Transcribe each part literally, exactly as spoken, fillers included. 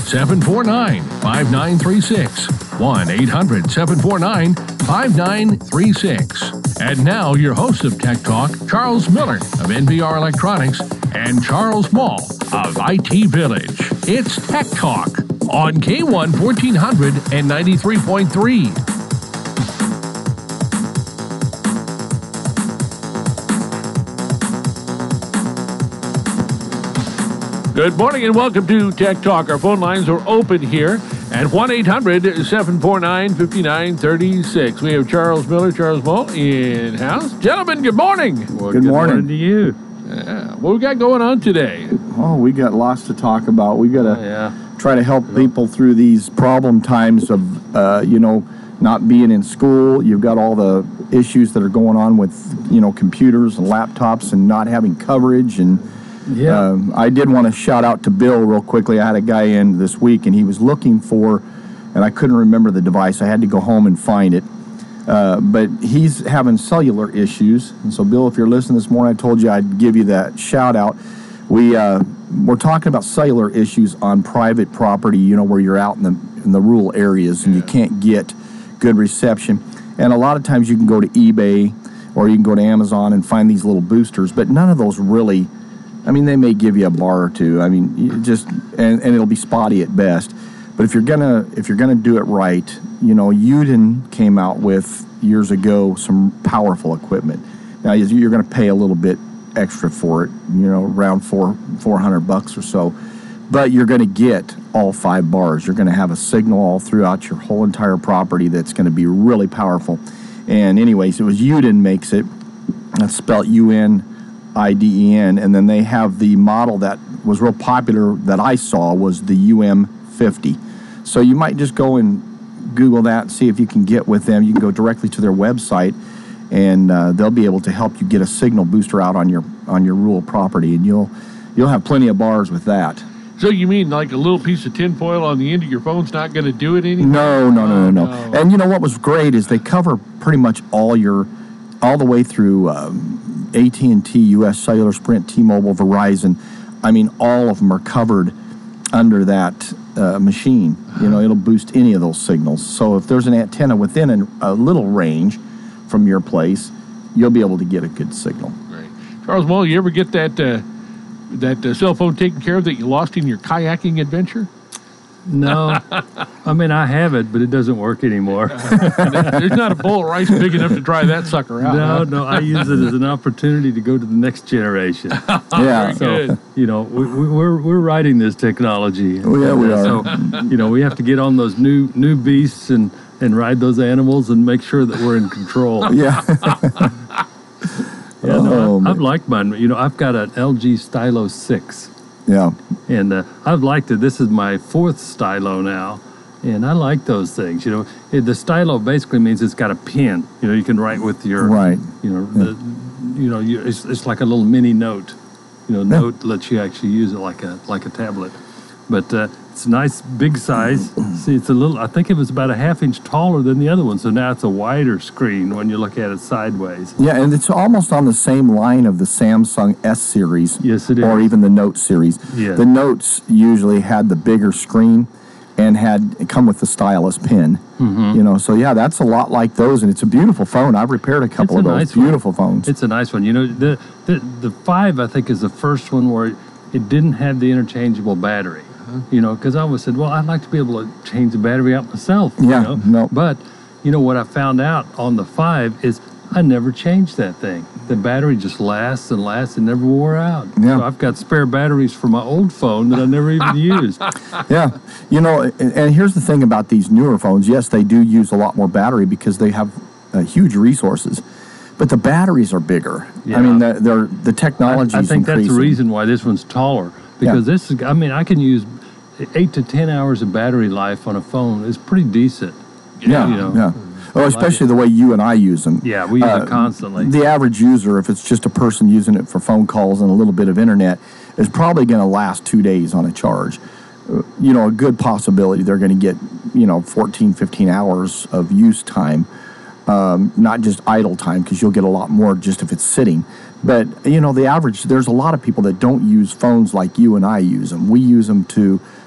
seven four nine, five nine three six. one eight hundred, seven four nine, five nine three six. And now, your host of Tech Talk, Charles Miller of N B R Electronics, and Charles Mall of I T Village. It's Tech Talk on K one fourteen hundred and ninety-three point three. Good morning and welcome to Tech Talk. Our phone lines are open here at one eight hundred, seven four nine, five nine three six. We have Charles Miller, Charles Mall in-house. Gentlemen, good morning. Well, good, good morning. morning to you. Yeah. What we got going on today? Oh, we got lots to talk about. We got to oh, yeah. try to help people through these problem times of, uh, you know, not being in school. You've got all the issues that are going on with, you know, computers and laptops and not having coverage. And yeah. um, I did want to shout out to Bill real quickly. I had a guy in this week, and he was looking for, and I couldn't remember the device. I had to go home and find it. Uh, but he's having cellular issues. And so, Bill, if you're listening this morning, I told you I'd give you that shout out. We, uh, we're talking about cellular issues on private property, you know, where you're out in the, in the rural areas and yeah. you can't get good reception. And a lot of times you can go to eBay or you can go to Amazon and find these little boosters, but none of those really, I mean, they may give you a bar or two. I mean, you just, and, and it'll be spotty at best. But if you're gonna if you're gonna do it right, you know, Uden came out with years ago some powerful equipment. Now you're gonna pay a little bit extra for it, you know, around four four hundred bucks or so, but you're gonna get all five bars. You're gonna have a signal all throughout your whole entire property that's gonna be really powerful. And anyways, it was Uden makes it. That's spelled U N I D E N, and then they have the model that was real popular that I saw was the U M fifty. So you might just go and Google that and see if you can get with them. You can go directly to their website, and uh, they'll be able to help you get a signal booster out on your on your rural property, and you'll you'll have plenty of bars with that. So you mean like a little piece of tinfoil on the end of your phone's not going to do it anymore? No, no, no, no, no. And you know what was great is they cover pretty much all your, all the way through um, A T and T, U S Cellular, Sprint, T-Mobile, Verizon. I mean, all of them are covered under that uh, machine. You know, it'll boost any of those signals. So if there's an antenna within a, a little range from your place, you'll be able to get a good signal. Right. Charles Mall, you ever get that uh, that uh, cell phone taken care of that you lost in your kayaking adventure? No. I mean, I have it, but it doesn't work anymore. There's not a bowl of rice big enough to dry that sucker out. No, huh? no. I use it as an opportunity to go to the next generation. Yeah. So, good. you know, we, we, we're we're riding this technology. Oh, yeah, we are. So, you know, we have to get on those new new beasts and, and ride those animals and make sure that we're in control. Yeah. Yeah, no, oh, I, I've liked mine. You know, I've got an L G Stylo six. Yeah. And uh, I've liked it. This is my fourth stylo now, and I like those things. You know, it, the stylo basically means it's got a pen. You know, you can write with your, right. You know, yeah. the, you know, you, it's it's like a little mini note. You know, yeah. note lets you actually use it like a like a tablet. But uh, it's a nice big size. See, it's a little. I think it was about a half inch taller than the other one, so now it's a wider screen when you look at it sideways. Yeah, and it's almost on the same line of the Samsung S series. Yes, it is. Or even the Note series. Yeah. The Notes usually had the bigger screen and had come with the stylus pen. Mm-hmm. You know, so yeah, that's a lot like those, and it's a beautiful phone. I've repaired a couple It's a of those nice one. beautiful phones. It's a nice one. You know, the, the the five I think is the first one where it didn't have the interchangeable battery. You know, because I always said, well, I'd like to be able to change the battery out myself. Yeah, you know? no. But, you know, what I found out on the five is I never changed that thing. The battery just lasts and lasts and never wore out. Yeah. So I've got spare batteries for my old phone that I never even used. Yeah. You know, and, and here's the thing about these newer phones. Yes, they do use a lot more battery because they have uh, huge resources. But the batteries are bigger. Yeah. I mean, the, they're, the technology I, I is think increasing. that's the reason why this one's taller. Because Yeah. this is, I mean, I can use eight to ten hours of battery life on a phone is pretty decent. Yeah, You know? yeah. Oh, especially the way you and I use them. Yeah, we use Uh, it constantly. The average user, if it's just a person using it for phone calls and a little bit of internet, is probably going to last two days on a charge. Uh, you know, a good possibility they're going to get, you know, fourteen, fifteen hours of use time, um, not just idle time, because you'll get a lot more just if it's sitting. But, you know, the average, there's a lot of people that don't use phones like you and I use them. We use them to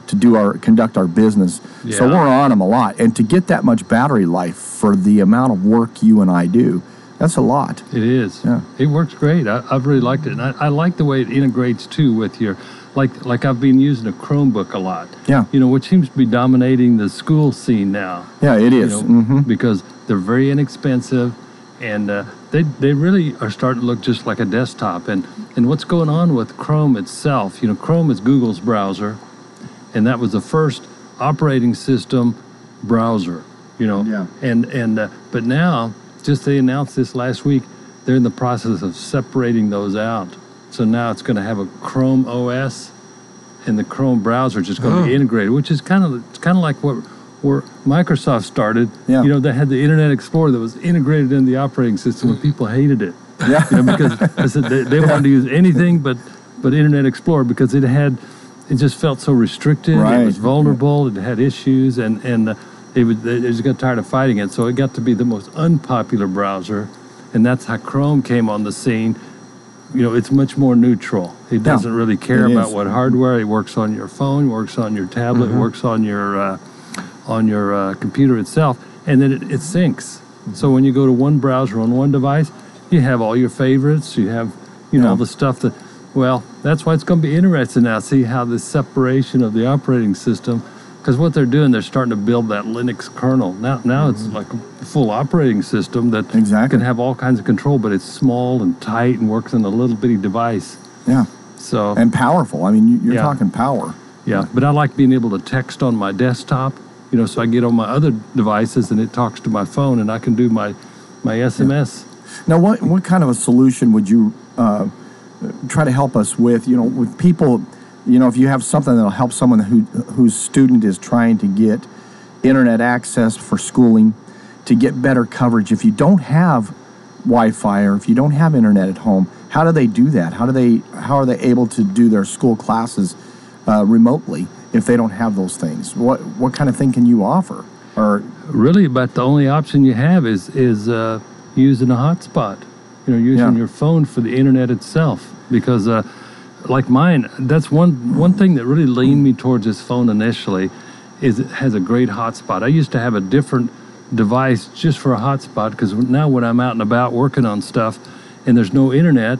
to do our conduct our business. Yeah. So we're on them a lot, and to get that much battery life for the amount of work you and I do, that's a lot. It is. Yeah. It works great. I, I've really liked it, and I, I like the way it integrates too with your, like like I've been using a Chromebook a lot. Yeah. You know, which seems to be dominating the school scene now. Yeah, it is. You know, hmm because they're very inexpensive, and uh, they they really are starting to look just like a desktop. And and what's going on with Chrome itself? You know, Chrome is Google's browser, and that was the first operating system browser. You know. Yeah. And and uh, but now, just they announced this last week, they're in the process of separating those out. So now it's going to have a Chrome O S, and the Chrome browser is just going to be integrated, which is kind of it's kind of like what where Microsoft started. Yeah. You know, they had the Internet Explorer that was integrated in the operating system, and people hated it. Yeah. You know, because I said they, they wanted to use anything but but Internet Explorer because it had it just felt so restricted. Right. It was vulnerable. It had issues, and and uh, it was they just got tired of fighting it. So it got to be the most unpopular browser, and that's how Chrome came on the scene. You know, it's much more neutral. It doesn't really care it about is. what hardware. It works on your phone, works on your tablet, Mm-hmm. works on your uh, on your uh, computer itself, and then it, it syncs. So when you go to one browser on one device, you have all your favorites. You have, you know, Yeah. all the stuff that. Well, that's why it's going to be interesting now. See how the separation of the operating system. Because what they're doing, they're starting to build that Linux kernel. Now, now it's like a full operating system that Exactly. can have all kinds of control, but it's small and tight and works on a little bitty device. Yeah. So, And powerful. I mean, you- you're Yeah. talking power. yeah. But I like being able to text on my desktop, you know, so I get on my other devices and it talks to my phone and I can do my, my S M S. Now, what what kind of a solution would you uh, try to help us with? You know, with people, you know, if you have something that'll help someone who whose student is trying to get internet access for schooling, to get better coverage. If you don't have Wi-Fi or if you don't have internet at home, how do they do that? How do they how are they able to do their school classes uh, remotely if they don't have those things? What what kind of thing can you offer? Or Really, about the only option you have is is uh, using a hotspot. You know, using Yeah. your phone for the internet itself. Because, uh, like mine, that's one one thing that really leaned me towards this phone initially, is it has a great hotspot. I used to have a different device just for a hotspot because now when I'm out and about working on stuff, and there's no internet,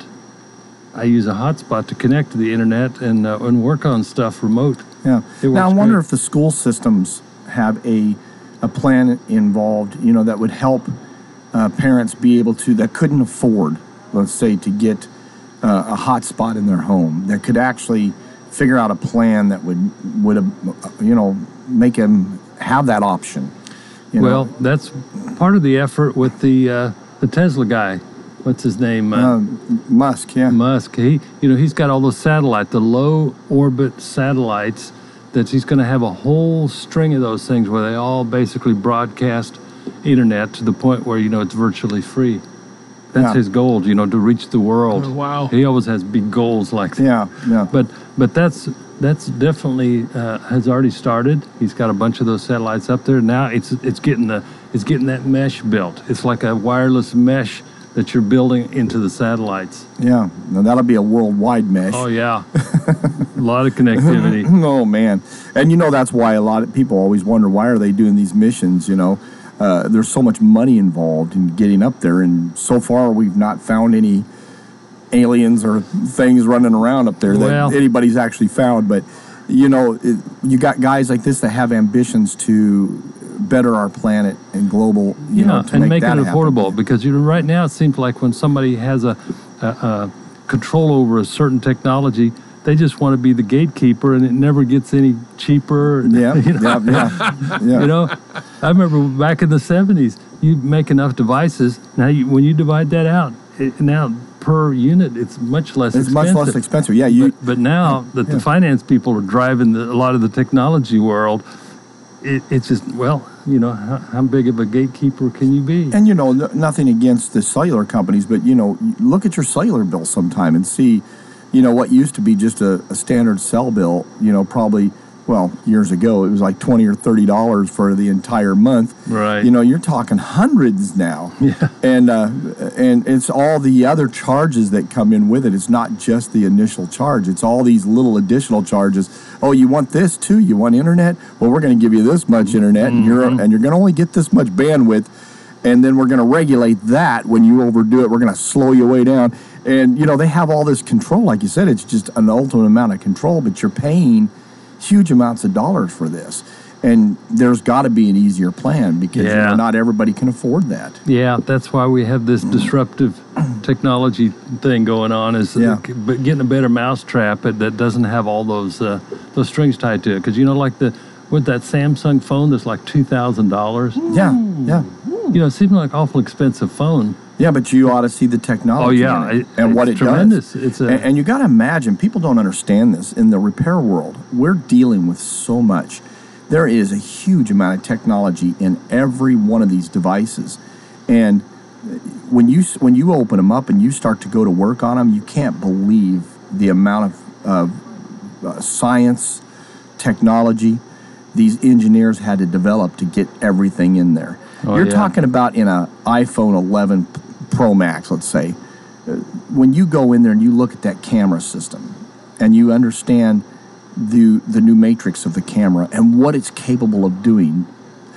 I use a hotspot to connect to the internet and uh, and work on stuff remote. yeah. It Now I works wonder great. if the school systems have a a plan involved, you know, that would help uh, parents be able to that couldn't afford, let's say, to get uh, a hotspot in their home. That could actually figure out a plan that would would uh, you know make them have that option. You know? Well, that's part of the effort with the uh, the Tesla guy. What's his name? uh, Musk, yeah, Musk. He, you know, he's got all those satellite, the low orbit satellites. That he's going to have a whole string of those things where they all basically broadcast internet to the point where you know it's virtually free. That's Yeah. his goal, you know, to reach the world. Oh, wow. He always has big goals like that. yeah, yeah. But but that's that's definitely uh, has already started. He's got a bunch of those satellites up there now. It's it's getting the it's getting that mesh built. It's like a wireless mesh that you're building into the satellites. yeah. Now that'll be a worldwide mesh. Oh yeah, a lot of connectivity. Oh man, and you know that's why a lot of people always wonder why are they doing these missions. You know, uh, there's so much money involved in getting up there, and so far we've not found any aliens or things running around up there that Well- anybody's actually found. But you know, it, you got guys like this that have ambitions to better our planet and global. You Yeah, know, to and make, make that it happen. affordable because you know right now it seems like when somebody has a, a, a control over a certain technology, they just want to be the gatekeeper, and it never gets any cheaper. Yeah, you know? yeah, yeah, yeah. You know, I remember back in the seventies, you make enough devices. Now, you, when you divide that out, it, now per unit, it's much less it's expensive. much less expensive. Yeah, you. But, but now that Yeah. the finance people are driving the, a lot of the technology world, it, it's just, well, you know, how, how big of a gatekeeper can you be? And you know, n- nothing against the cellular companies, but you know, look at your cellular bill sometime and see, you know, what used to be just a, a standard cell bill, you know, probably well, years ago, it was like twenty or thirty dollars for the entire month. Right. You know, you're talking hundreds now. Yeah. And uh, and it's all the other charges that come in with it. It's not just the initial charge. It's all these little additional charges. Oh, you want this too? You want internet? Well, we're going to give you this much internet, mm-hmm. and you're and you're going to only get this much bandwidth. And then we're going to regulate that. When you overdo it, we're going to slow you way down. And, you know, they have all this control. Like you said, it's just an ultimate amount of control, but you're paying huge amounts of dollars for this. And there's got to be an easier plan because yeah. you know, not everybody can afford that. Yeah, that's why we have this disruptive technology thing going on, is Yeah. but getting a better mousetrap that doesn't have all those uh, those strings tied to it. Because, you know, like the with that Samsung phone that's like two thousand dollars. Yeah, yeah. You know, it seems like an awful expensive phone. Yeah, but you ought to see the technology Oh, yeah. in it It- and what it it's tremendous. does. It's a- and, and you got to imagine, people don't understand this. In the repair world, we're dealing with so much. There is a huge amount of technology in every one of these devices. And when you when you open them up and you start to go to work on them, you can't believe the amount of uh, uh, science, technology these engineers had to develop to get everything in there. Oh, You're yeah. talking about in an iPhone eleven Pro Max, let's say, uh, when you go in there and you look at that camera system and you understand the the new matrix of the camera and what it's capable of doing,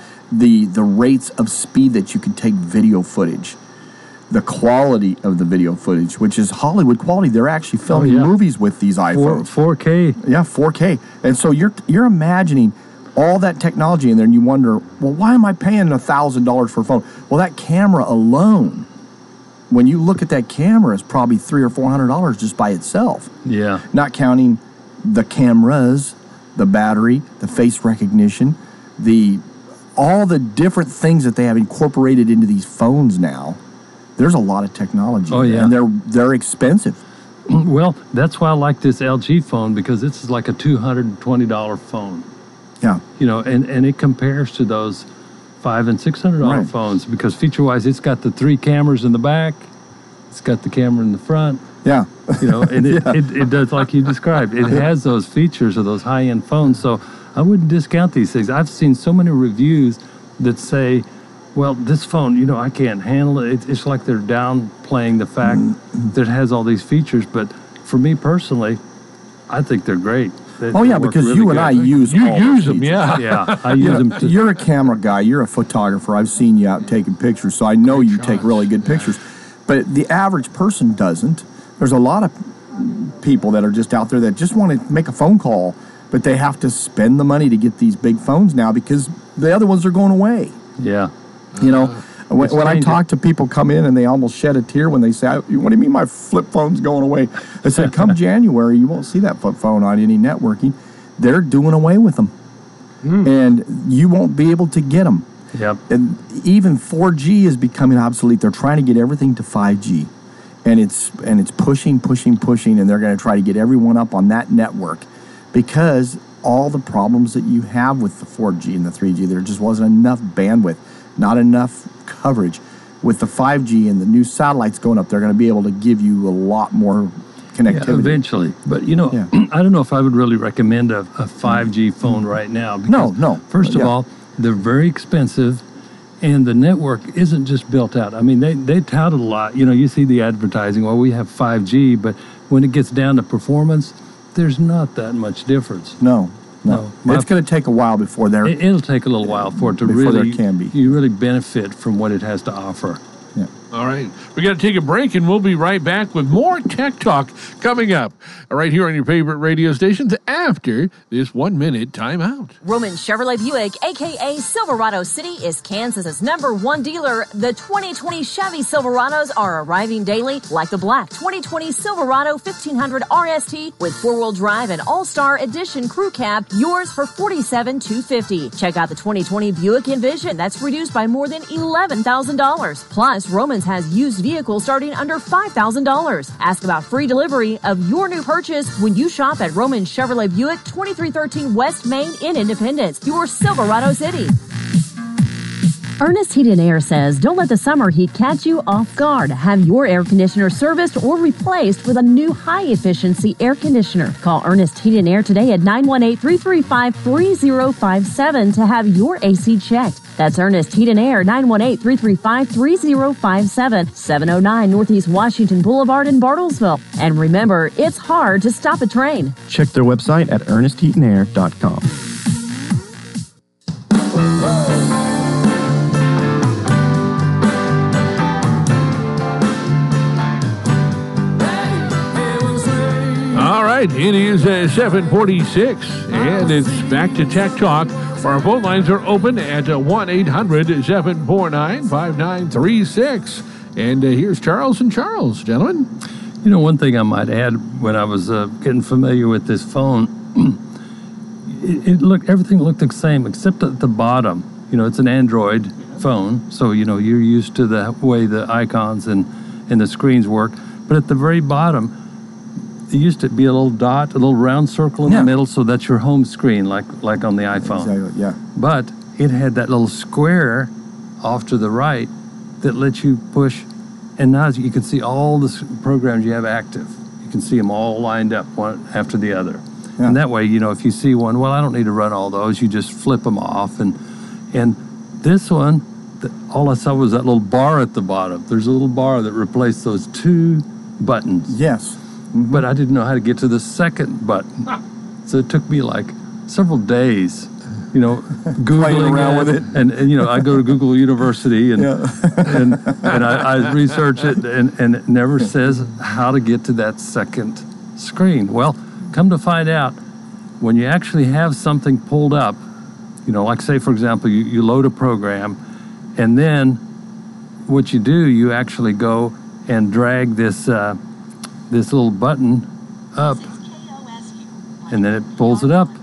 the the rates of speed that you can take video footage, the quality of the video footage, which is Hollywood quality. They're actually filming Oh, yeah. movies with these iPhones. four K. Yeah, four K. And so you're you're imagining all that technology in there, and you wonder, well, why am I paying a thousand dollars for a phone? Well, that camera alone, when you look at that camera, is probably three or four hundred dollars just by itself. Yeah. Not counting the cameras, the battery, the face recognition, the all the different things that they have incorporated into these phones now. There's a lot of technology. Oh, yeah. And they're they're expensive. Well, that's why I like this L G phone, because it's like a two hundred twenty dollars phone. Yeah. You know, and, and it compares to those five and six hundred dollar Right. phones, because feature wise, it's got the three cameras in the back, it's got the camera in the front. Yeah. You know, and it, Yeah. it, it does like you described. It has those features of those high end phones. So I wouldn't discount these things. I've seen so many reviews that say, well, this phone, you know, I can't handle it. It's, it's like they're downplaying the fact Mm-hmm. that it has all these features. But for me personally, I think they're great. They- Oh they yeah, work because really you and good. I use You all use those them, features. yeah. Yeah, I You use know, them. To, you're a camera guy. You're a photographer. I've seen you out taking pictures, so I know you take really good pictures. But the average person doesn't. There's a lot of people that are just out there that just want to make a phone call, but they have to spend the money to get these big phones now because the other ones are going away. yeah. You know, when, It's when I changing. talk to people come in and they almost shed a tear when they say, "What do you mean my flip phone's going away?" I said, "Come January, you won't see that flip phone on any networking. They're doing away with them, and you won't be able to get them." Yep. And even four G is becoming obsolete. They're trying to get everything to five G, and it's and it's pushing, pushing, pushing, and they're going to try to get everyone up on that network because all the problems that you have with the four G and the three G, there just wasn't enough bandwidth, not enough coverage. With the five G and the new satellites going up, they're going to be able to give you a lot more connectivity. Yeah, eventually. But, you know, Yeah. I don't know if I would really recommend a, a five G phone right now. Because No, no. First of Yeah. all, they're very expensive, and the network isn't just built out. I mean, they, they tout it a lot. You know, you see the advertising, well, we have five G, but when it gets down to performance, there's not that much difference. No, no. No, my- It's going to take a while before they're... It, it'll take a little while for it to Before there really, can be. you really benefit from what it has to offer. yeah. All right. We got to take a break, and we'll be right back with more Tech Talk coming up right here on your favorite radio stations after this one-minute timeout. Roman Chevrolet Buick, a k a. Silverado City, is Kansas's number one dealer. The twenty twenty Chevy Silverados are arriving daily, like the black twenty twenty Silverado fifteen hundred R S T with four-wheel drive and All-Star Edition crew cab, yours for forty-seven thousand two hundred fifty dollars. Check out the twenty twenty Buick Envision. That's reduced by more than eleven thousand dollars. Plus, Roman's has used vehicles starting under five thousand dollars. Ask about free delivery of your new purchase when you shop at Roman Chevrolet Buick, twenty-three thirteen West Main in Independence, your Silverado City. Ernest Heat and Air says, don't let the summer heat catch you off guard. Have your air conditioner serviced or replaced with a new high-efficiency air conditioner. Call Ernest Heat and Air today at nine one eight, three three five, three zero five seven to have your A C checked. That's Ernest Heat and Air, nine one eight, three three five, three zero five seven, seven oh nine Northeast Washington Boulevard in Bartlesville. And remember, it's hard to stop a train. Check their website at ernest heat and air dot com. All right, it is uh, seven forty-six, and it's back to Tech Talk. Our phone lines are open at uh, one eight hundred, seven four nine, five nine three six. And uh, here's Charles and Charles, gentlemen. You know, one thing I might add, when I was uh, getting familiar with this phone, it, it looked everything looked the same except at the bottom. You know, it's an Android phone, so you know you're used to the way the icons and and the screens work. But at the very bottom, there used to be a little dot, a little round circle in Yeah. the middle, so that's your home screen, like like on the iPhone. Exactly, yeah. But it had that little square off to the right that lets you push, and now you can see all the s- programs you have active. You can see them all lined up one after the other. Yeah. And that way, you know, if you see one, well, I don't need to run all those. You just flip them off. And and this one, the, all I saw was that little bar at the bottom. There's a little bar that replaced those two buttons. Yes. But I didn't know how to get to the second button. So it took me like several days, you know, Googling around with it. And, and, you know, I go to Google University and Yeah. and, and I, I research it, and, and it never says how to get to that second screen. Well, come to find out, when you actually have something pulled up, you know, like say, for example, you, you load a program, and then what you do, you actually go and drag this uh, this little button up, and then it pulls it up.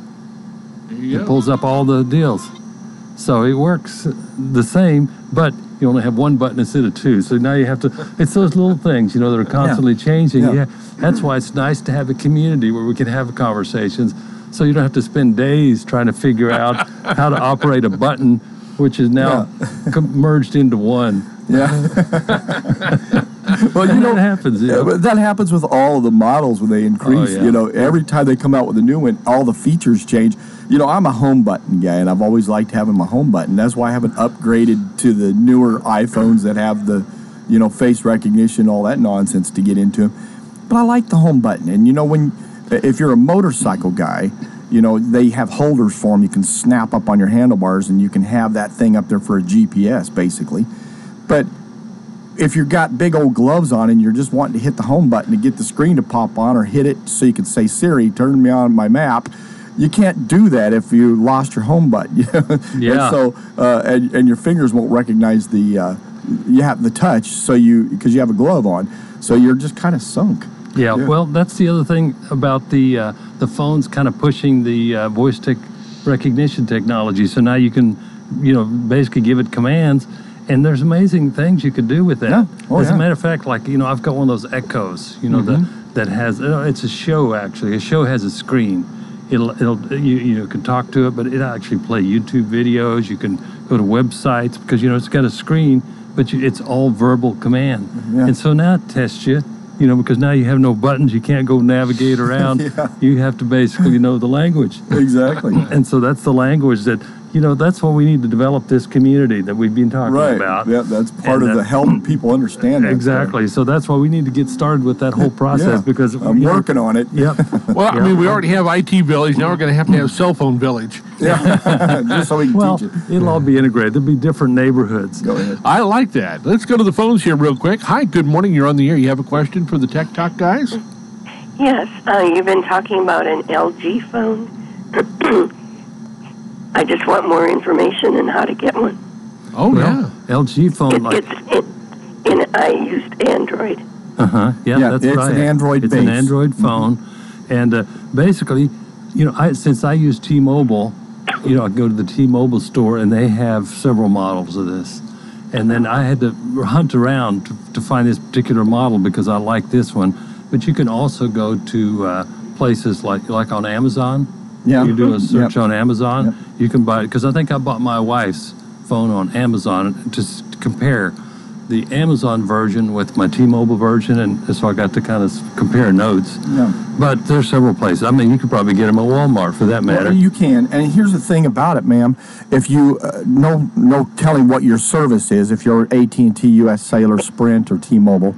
It pulls up all the deals. So it works the same, but you only have one button instead of two. So now you have to, it's those little things, you know, that are constantly changing. Yeah. Yeah. That's why it's nice to have a community where we can have conversations, so you don't have to spend days trying to figure out how to operate a button, which is now com- merged into one. Yeah. Well, you And know, that happens. You yeah, know? but that happens with all of the models when they increase. Oh, yeah. You know, every time they come out with a new one, all the features change. You know, I'm a home button guy, and I've always liked having my home button. That's why I haven't upgraded to the newer iPhones that have the, you know, face recognition, all that nonsense to get into them. But I like the home button. And, you know, when if you're a motorcycle guy, you know, they have holders for them. You can snap up on your handlebars, and you can have that thing up there for a G P S, basically. But if you've got big old gloves on and you're just wanting to hit the home button to get the screen to pop on, or hit it so you can say, Siri, turn me on my map, you can't do that if you lost your home button. Yeah. And so, uh, and, and your fingers won't recognize the, uh, you have the touch, so you, because you have a glove on, so you're just kind of sunk. Yeah, Yeah. well, that's the other thing about the uh, the phones kind of pushing the uh, voice tech recognition technology. So now you can, you know, basically give it commands, and there's amazing things you could do with that. Yeah. Oh, As yeah. a matter of fact, like, you know, I've got one of those Echoes, you know, Mm-hmm. that that has, uh, it's a show actually. A show has a screen. It'll, it'll you, you know, can talk to it, but it'll actually play YouTube videos. You can go to websites because, you know, it's got a screen, but you, it's all verbal command. Yeah. And so now it tests you. You know, because now you have no buttons, you can't go navigate around. Yeah. You have to basically know the language. Exactly. And so that's the language that, you know, that's what we need to develop this community that we've been talking Right. about. Yeah, that's part And of the that- helping people understand that. Exactly. So that's why we need to get started with that whole process, Yeah. because I'm you know, working on it. Yep. Well, I Yeah. mean, we already have I T Village. Now we're going to have to have Cell Phone Village. Yeah. Just so we can Well, teach it. it'll all be integrated. There'll be different neighborhoods. Go ahead. I like that. Let's go to the phones here real quick. Hi, good morning. You're on the air. You have a question for the Tech Talk guys? Yes, uh, you've been talking about an L G phone. I just want more information on how to get one. Oh, Well, L G phone, It, like, it's in, in, I used Android. uh-huh, yeah, Yeah, that's it's right. an Android It's an base. Android phone, and uh, basically, you know, I, since I use T-Mobile, you know, I go to the T-Mobile store, and they have several models of this. And then I had to hunt around to, to find this particular model because I like this one. But you can also go to uh, places like like on Amazon. Yeah. You do a search Yep. on Amazon. Yep. You can buy it, because I think I bought my wife's phone on Amazon to s- compare the Amazon version with my T-Mobile version, and so I got to kind of compare notes. Yeah. But there's several places. I mean, you could probably get them at Walmart for that matter. Well, you can. And here's the thing about it, ma'am. If you, uh, no, no telling what your service is, if you're A T and T, U S Cellular, Sprint, or T-Mobile,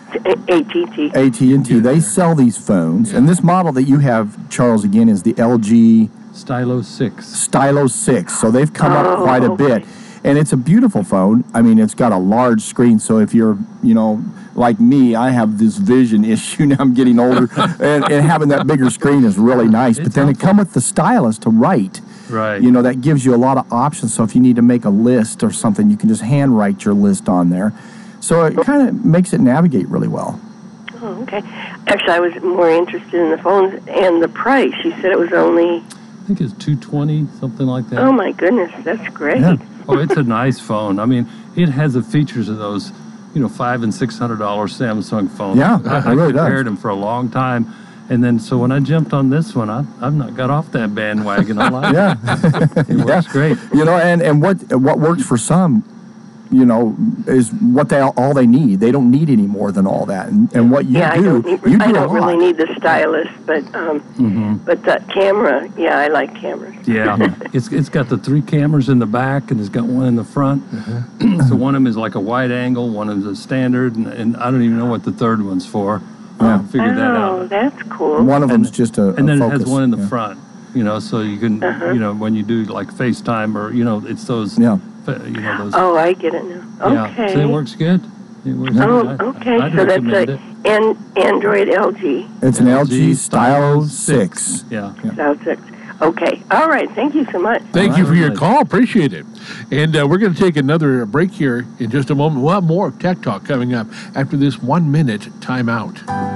A T T. A T and T, they sell these phones. And this model that you have, Charles, again, is the L G Stylo six. Stylo six. So they've come Oh, up quite a bit. okay. And it's a beautiful phone. I mean, it's got a large screen. So if you're, you know, like me, I have this vision issue. Now I'm getting older. and, and having that bigger screen is really nice. It's but then it helpful. come with the stylus to write. Right. You know, that gives you a lot of options. So if you need to make a list or something, you can just hand write your list on there. So it kind of makes it navigate really well. Oh, okay. Actually, I was more interested in the phones and the price. You said it was only, I think it's two twenty, something like that. oh my goodness, that's great. Yeah. Oh, it's a nice phone. I mean, it has the features of those, you know, five and six hundred dollar Samsung phones. Yeah, I, it I really does. compared them for a long time, and then so when I jumped on this one, I, I've not got off that bandwagon. I like Yeah. it. It works great. You know, and, and what what works for some, you know, is what they all they need. They don't need any more than all that. And, and what you Yeah, I do, don't, need, you do I a don't really lot. need the stylus, but um, Mm-hmm. but that camera, yeah, I like cameras. Yeah, it's it's got the three cameras in the back, and it's got one in the front. So one of them is like a wide angle, one is a standard, and, and I don't even know what the third one's for. Yeah. I'll figure that Oh, out. that's cool. One of them's just a, And a then focus. it has one in the Yeah. front, you know, so you can, Uh-huh. you know, when you do like FaceTime or, you know, it's those, Yeah. fa- you know, those. Oh, I get it now. Yeah, Okay. so it works good. It works Oh, good. I- okay. I'd So that's recommend a it. an Android L G. It's an L G Stylo Stylo six. Yeah. Style six. Okay. All right. Thank you so much. Thank All you right, for your nice. call. Appreciate it. And uh, we're going to take another break here in just a moment. We'll have more of Tech Talk coming up after this one-minute timeout.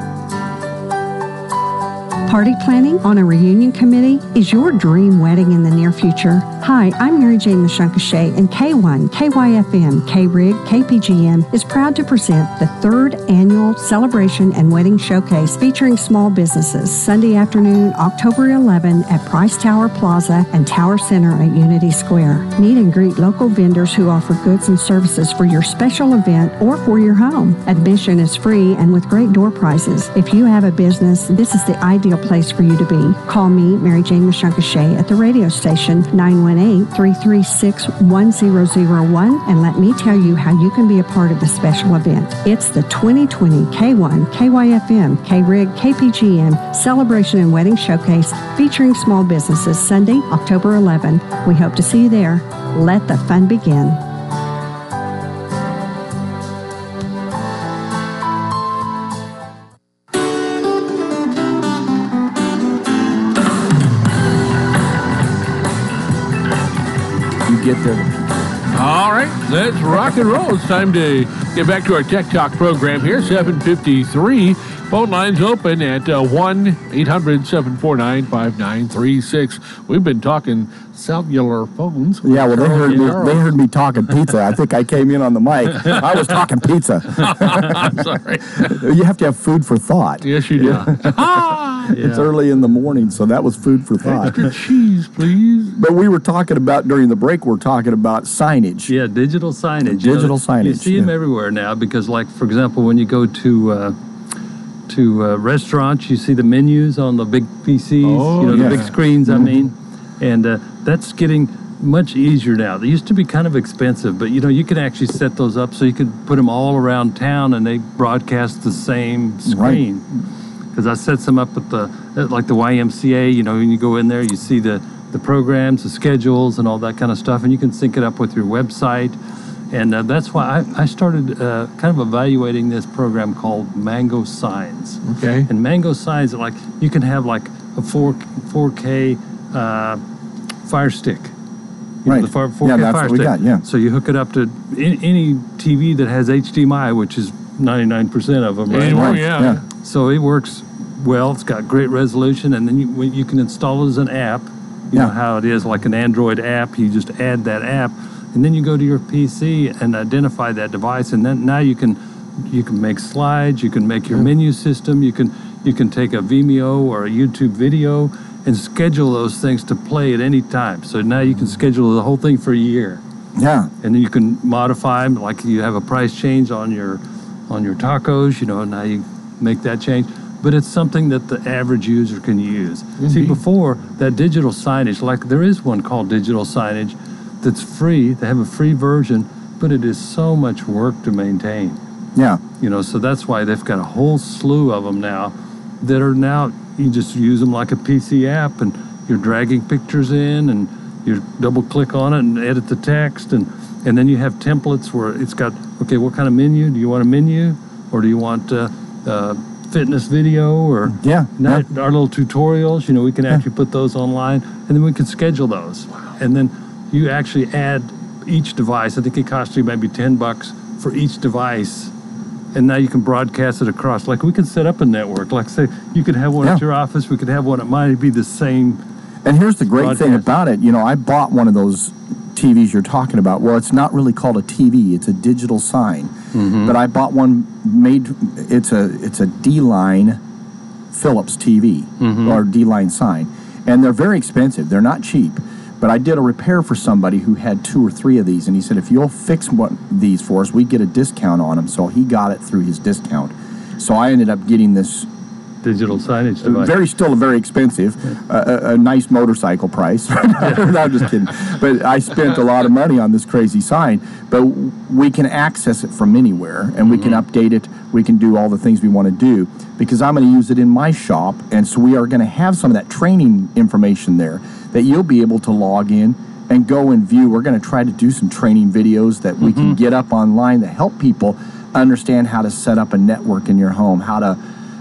Party planning on a reunion committee? Is your dream wedding in the near future? Hi, I'm Mary Jane Mashunkashay, and K one, K Y F M, K-Rig, K P G M is proud to present the third annual Celebration and Wedding Showcase featuring small businesses Sunday afternoon, October eleventh at Price Tower Plaza and Tower Center at Unity Square. Meet and greet local vendors who offer goods and services for your special event or for your home. Admission is free and with great door prizes. If you have a business, this is the ideal place for you to be. Call me, Mary Jane Mashunkashay, at the radio station nine one eight, three three six, one zero zero one and let me tell you how you can be a part of the special event. It's the twenty twenty K one, K Y F M, K-Rig, K P G M Celebration and Wedding Showcase featuring small businesses Sunday, October eleventh. We hope to see you there. Let the fun begin. You get there. All right, let's rock and roll. It's time to get back to our Tech Talk program here, seven fifty-three. Phone lines open at uh, one eight hundred, seven four nine, five nine three six. We've been talking cellular phones. with Yeah, well, they Charles heard me. Darrow. They heard me talking pizza. I think I came in on the mic. I was talking pizza. I'm sorry. You have to have food for thought. Yes, you do. Ah, It's Yeah. early in the morning, so that was food for thought. extra cheese, please. But we were talking about, during the break, we're talking about signage. Yeah, digital signage. You Digital know, signage, You see them yeah. everywhere now because, like, for example, when you go to uh, to uh, restaurants, you see the menus on the big P Cs, Oh, you know, yeah. the big screens, I mean. And uh, that's getting much easier now. They used to be kind of expensive, but, you know, you can actually set those up so you can put them all around town and they broadcast the same screen. Because I set some up at the, at like the Y M C A, you know, when you go in there, you see the, the programs, the schedules, and all that kind of stuff, and you can sync it up with your website. And uh, that's why I, I started uh, kind of evaluating this program called Mango Signs. Okay. And Mango Signs, like, you can have like a four, 4K uh, Fire Stick. You know, Right. the fire, four K Yeah, that's Fire what we Stick. got, yeah. So you hook it up to in, any T V that has H D M I, which is ninety-nine percent of them, right? Anymore, Right, yeah. yeah. So it works well. It's got great resolution, and then you, when you can install it as an app. You Yeah. know how it is, like an Android app. You just add that app, and then you go to your P C and identify that device, and then now you can you can make slides. You can make your menu system. You can you can take a Vimeo or a YouTube video and schedule those things to play at any time. So now you can schedule the whole thing for a year. Yeah. And then you can modify them, like you have a price change on your on your tacos, you know, now you make that change. But it's something that the average user can use. Mm-hmm. See, before, that digital signage, like there is one called digital signage that's free. They have a free version, but it is so much work to maintain. Yeah. You know, so that's why they've got a whole slew of them now that are now, you just use them like a P C app, and you're dragging pictures in, and you double click on it and edit the text, and, and then you have templates where it's got, okay, what kind of menu? Do you want a menu, or do you want uh, uh, fitness video, or yeah, now, yeah. our little tutorials? You know, we can actually yeah. put those online, and then we can schedule those. Wow. And then you actually add each device. I think it costs you maybe ten bucks for each device. And now you can broadcast it across. Like we can set up a network. Like say you could have one yeah. at your office. We could have one. It might be the same. And here's the great broadcast. thing about it. You know, I bought one of those T Vs you're talking about. Well, it's not really called a T V. It's a digital sign. Mm-hmm. But I bought one made. It's a it's a D-line Philips T V mm-hmm. or D-line sign, and they're very expensive. They're not cheap. But I did a repair for somebody who had two or three of these, and he said, if you'll fix one, these for us, we get a discount on them. So he got it through his discount. So I ended up getting this digital signage device. Very, still very expensive, yeah. uh, a, a nice motorcycle price. no, I'm just kidding. But I spent a lot of money on this crazy sign. But we can access it from anywhere, and mm-hmm. we can update it. We can do all the things we want to do, because I'm going to use it in my shop, and so we are going to have some of that training information there that you'll be able to log in and go and view. We're going to try to do some training videos that we mm-hmm. can get up online that help people understand how to set up a network in your home, how to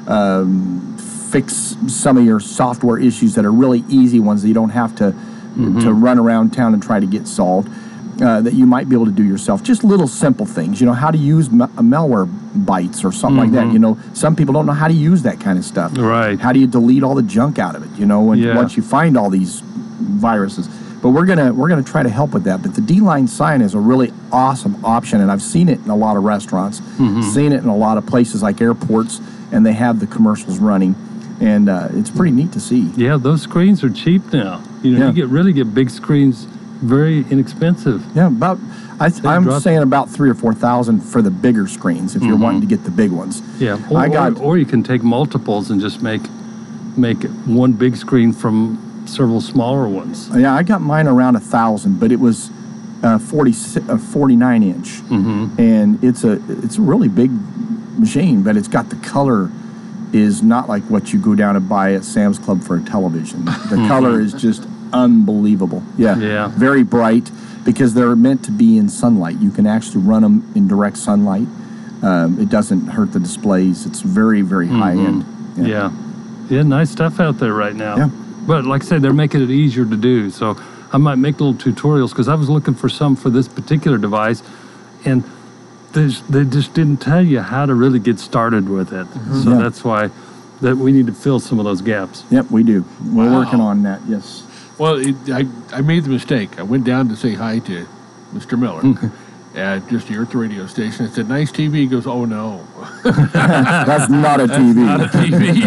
um, fix some of your software issues that are really easy ones that you don't have to mm-hmm. to run around town and try to get solved, uh, that you might be able to do yourself. Just little simple things, you know, how to use ma- malware bytes or something mm-hmm. like that. You know, some people don't know how to use that kind of stuff. Right. How do you delete all the junk out of it, you know, and yeah. once you find all these viruses. But we're gonna we're gonna try to help with that. But the D-line sign is a really awesome option, and I've seen it in a lot of restaurants, mm-hmm. seen it in a lot of places like airports, and they have the commercials running, and uh, it's pretty neat to see. Yeah, those screens are cheap now. You know, yeah. you get really get big screens, very inexpensive. Yeah, about I th- I'm saying about three or four thousand for the bigger screens if mm-hmm. you're wanting to get the big ones. Yeah, or, I got, or, or you can take multiples and just make make one big screen from several smaller ones. Yeah, I got mine around a thousand, but it was uh, forty, uh, forty-nine inch, mm-hmm. and it's a it's a really big machine, but it's got the color is not like what you go down and buy at Sam's Club for a television. The color is just unbelievable. Yeah, yeah, very bright, because they're meant to be in sunlight. You can actually run them in direct sunlight. Um, it doesn't hurt the displays. It's very very mm-hmm. high end. Yeah. yeah, yeah, nice stuff out there right now. Yeah. But like I said, they're making it easier to do. So I might make little tutorials, because I was looking for some for this particular device, and they just, they just didn't tell you how to really get started with it. Mm-hmm. So yeah. that's why that we need to fill some of those gaps. Yep, we do. We're wow. working on that, yes. Well, it, I, I made the mistake. I went down to say hi to Mister Miller at just here at the radio station. I said, nice T V. He goes, oh, no. That's not a T V. Not a T V.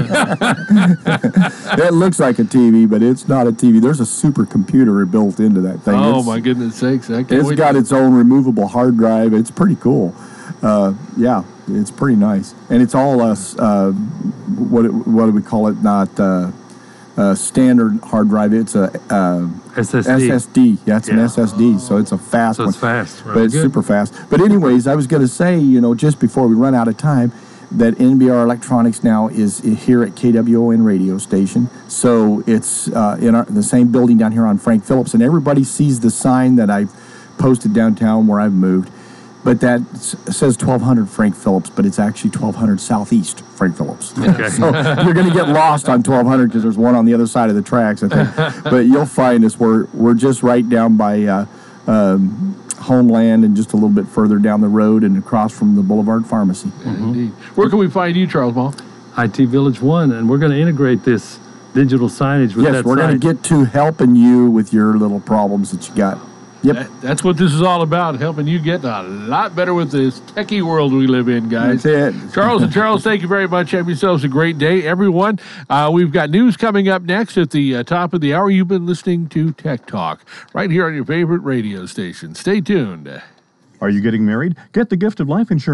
It looks like a T V, but it's not a T V. There's a supercomputer built into that thing. Oh, it's, my goodness sakes. I can't it's wait got to... its own removable hard drive. It's pretty cool. Uh, yeah, it's pretty nice. And it's all, uh, uh, what, what do we call it? Not uh, uh, standard hard drive. It's a uh, S S D. S S D. Yeah, it's yeah. an S S D, so it's a fast so one. it's fast. Really but it's good. super fast. But anyways, I was going to say, you know, just before we run out of time, that N B R Electronics now is here at K W O N radio station. So it's uh, in our, the same building down here on Frank Phillips, and everybody sees the sign that I've posted downtown where I've moved. But that s- says twelve hundred Frank Phillips, but it's actually twelve hundred Southeast Frank Phillips. Okay. So you're going to get lost on twelve hundred because there's one on the other side of the tracks, I think. But you'll find us. We're, we're just right down by uh, um, Homeland and just a little bit further down the road and across from the Boulevard Pharmacy. Mm-hmm. Indeed. Where can we find you, Charles Ball? I T Village One, and we're going to integrate this digital signage with yes, that we're going to get to helping you with your little problems that you got. Yep. That, that's what this is all about, helping you get a lot better with this techie world we live in, guys. That's it. Charles and Charles, thank you very much. Have yourselves a great day, everyone. Uh, we've got news coming up next at the uh, top of the hour. You've been listening to Tech Talk right here on your favorite radio station. Stay tuned. Are you getting married? Get the gift of life insurance.